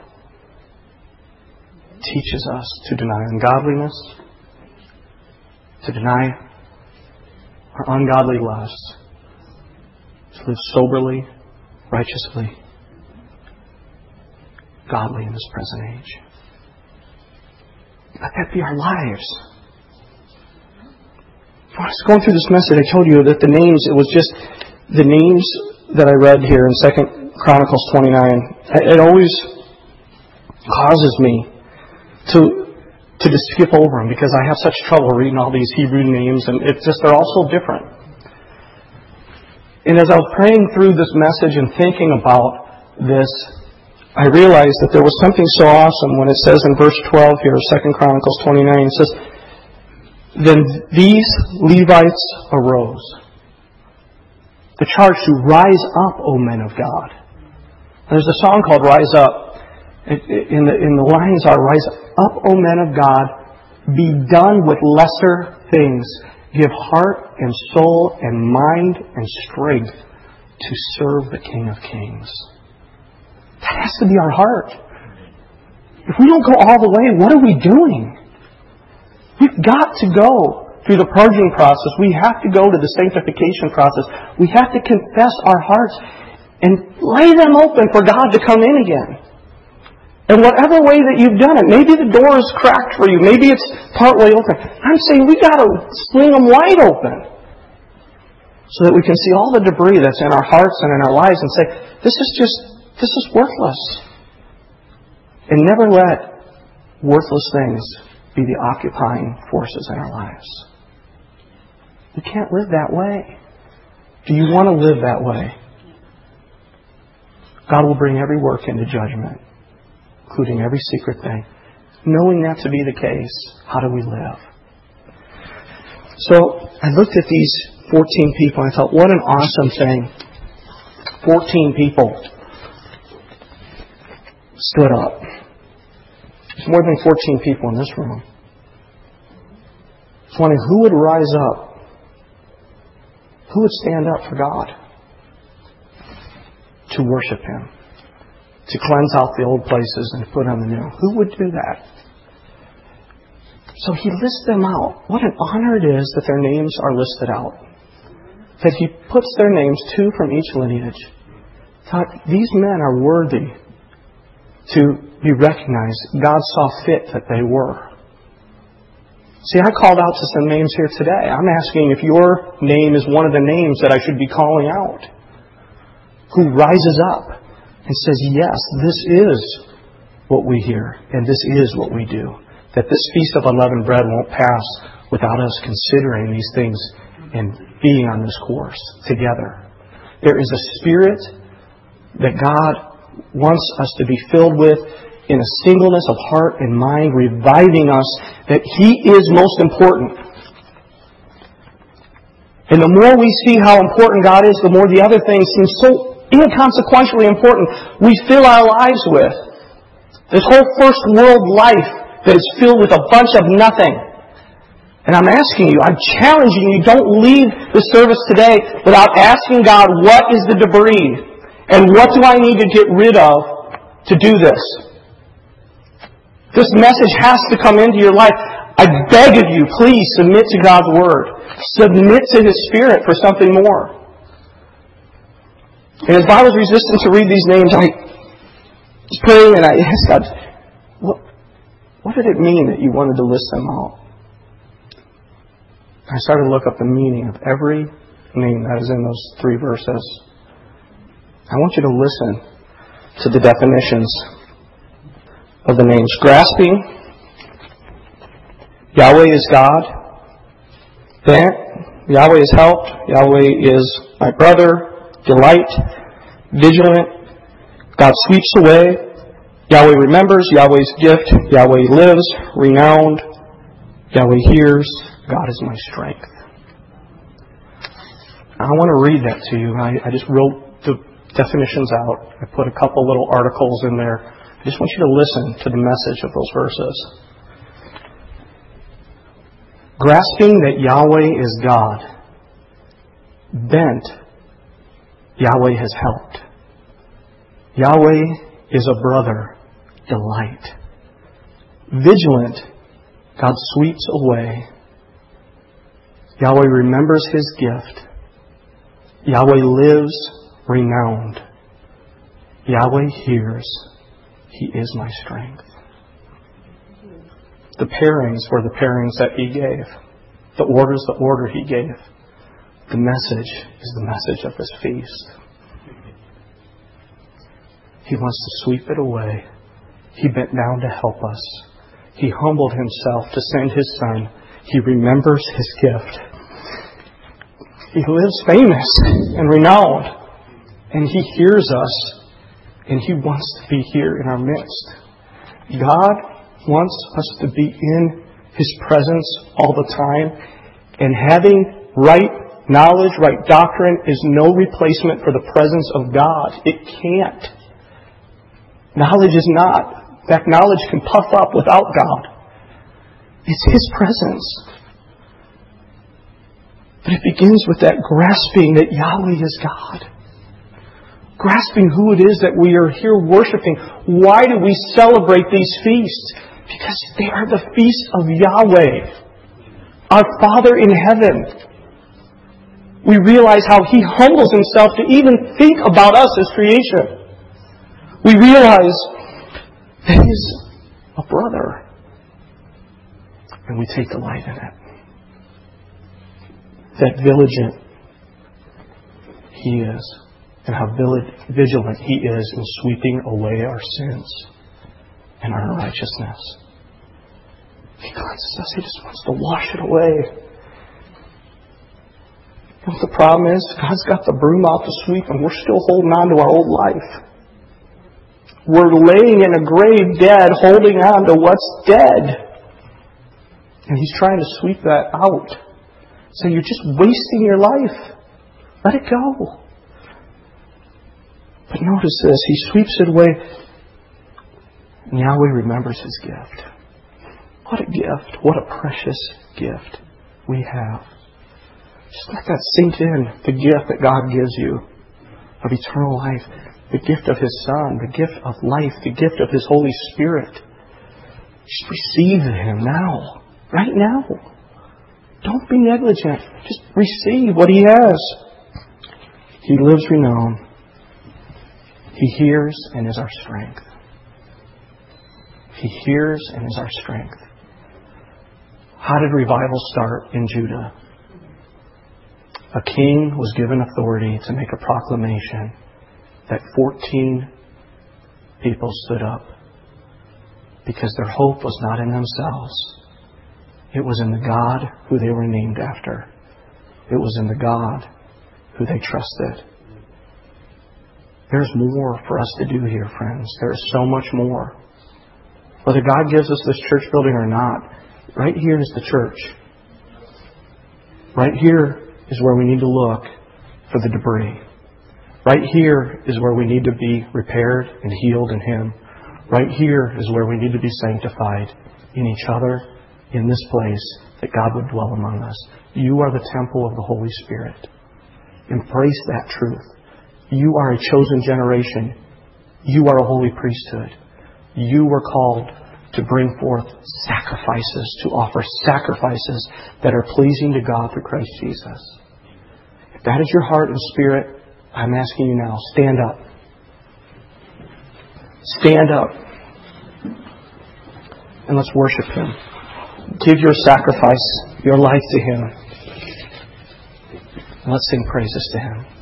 teaches us to deny ungodliness, to deny our ungodly lusts, to live soberly, righteously, godly in this present age. Let that be our lives. When I was going through this message, I told you that the names, it was just the names that I read here in Second Chronicles twenty-nine. It always causes me to to just skip over them because I have such trouble reading all these Hebrew names, and it's just they're all so different. And as I was praying through this message and thinking about this, I realized that there was something so awesome when it says in verse twelve here, Second Chronicles twenty-nine, it says, then these Levites arose. The charge to rise up, O men of God. There's a song called Rise Up. In the, in the lines are, rise up, O men of God, be done with lesser things. Give heart and soul and mind and strength to serve the King of Kings. That has to be our heart. If we don't go all the way, what are we doing? We've got to go through the purging process. We have to go to the sanctification process. We have to confess our hearts and lay them open for God to come in again. And whatever way that you've done it, maybe the door is cracked for you. Maybe it's partway open. I'm saying we got to sling them wide open so that we can see all the debris that's in our hearts and in our lives and say, this is just, this is worthless. And never let worthless things be the occupying forces in our lives. We can't live that way. Do you want to live that way? God will bring every work into judgment, including every secret thing. Knowing that to be the case, how do we live? So I looked at these fourteen people and I thought, what an awesome thing. fourteen people stood up. There's more than fourteen people in this room. I was wondering who would rise up? Who would stand up for God? To worship Him. To cleanse out the old places and put on the new. Who would do that? So He lists them out. What an honor it is that their names are listed out. That He puts their names, two from each lineage. Thought, these men are worthy to be recognized. God saw fit that they were. See, I called out to some names here today. I'm asking if your name is one of the names that I should be calling out. Who rises up and says, yes, this is what we hear, and this is what we do. That this Feast of Unleavened Bread won't pass without us considering these things and being on this course together. There is a spirit that God wants us to be filled with in a singleness of heart and mind, reviving us that He is most important. And the more we see how important God is, the more the other things seem so inconsequentially important we fill our lives with. This whole first world life that is filled with a bunch of nothing. And I'm asking you, I'm challenging you, don't leave the service today without asking God, what is the debris? And what do I need to get rid of to do this? This message has to come into your life. I beg of you, please submit to God's Word. Submit to His Spirit for something more. And as I was resistant to read these names, I was praying and I asked God, what, what did it mean that you wanted to list them out? I started to look up the meaning of every name that is in those three verses. I want you to listen to the definitions of the names. Grasping, Yahweh is God. Bent, Yahweh is help. Yahweh is my brother. Delight, vigilant, God sweeps away. Yahweh remembers, Yahweh's gift. Yahweh lives, renowned. Yahweh hears, God is my strength. I want to read that to you. I, I just wrote the definitions out. I put a couple little articles in there. I just want you to listen to the message of those verses. Grasping that Yahweh is God. Bent, Yahweh has helped. Yahweh is a brother. Delight. Vigilant, God sweeps away. Yahweh remembers His gift. Yahweh lives, renowned. Yahweh hears. He is my strength. The pairings were the pairings that He gave. The order is the order He gave. The message is the message of this feast. He wants to sweep it away. He bent down to help us. He humbled Himself to send His Son. He remembers His gift. He lives famous and renowned. And He hears us. And He wants to be here in our midst. God wants us to be in His presence all the time. And having right knowledge, right doctrine is no replacement for the presence of God. It can't. Knowledge is not. In fact, knowledge can puff up without God. It's His presence. But it begins with that grasping that Yahweh is God. Grasping who it is that we are here worshiping. Why do we celebrate these feasts? Because they are the feasts of Yahweh, our Father in heaven. We realize how He humbles Himself to even think about us as creation. We realize that He is a brother. And we take delight in it. That vigilant He is. And how vigilant He is in sweeping away our sins and our unrighteousness. He cleanses us. He just wants to wash it away. You know what the problem is? God's got the broom out to sweep and we're still holding on to our old life. We're laying in a grave dead, holding on to what's dead. And He's trying to sweep that out. So you're just wasting your life. Let it go. But notice this. He sweeps it away. And Yahweh remembers His gift. What a gift. What a precious gift we have. Just let that sink in. The gift that God gives you of eternal life. The gift of His Son. The gift of life. The gift of His Holy Spirit. Just receive Him now. Right now. Don't be negligent. Just receive what He has. He lives renowned. He hears and is our strength. He hears and is our strength. How did revival start in Judah? A king was given authority to make a proclamation that fourteen people stood up because their hope was not in themselves. It was in the God who they were named after. It was in the God who they trusted. There's more for us to do here, friends. There is so much more. Whether God gives us this church building or not, right here is the church. Right here is where we need to look for the debris. Right here is where we need to be repaired and healed in Him. Right here is where we need to be sanctified in each other, in this place, that God would dwell among us. You are the temple of the Holy Spirit. Embrace that truth. You are a chosen generation. You are a holy priesthood. You were called to bring forth sacrifices, to offer sacrifices that are pleasing to God through Christ Jesus. If that is your heart and spirit, I'm asking you now, stand up. Stand up. And let's worship Him. Give your sacrifice, your life to Him. And let's sing praises to Him.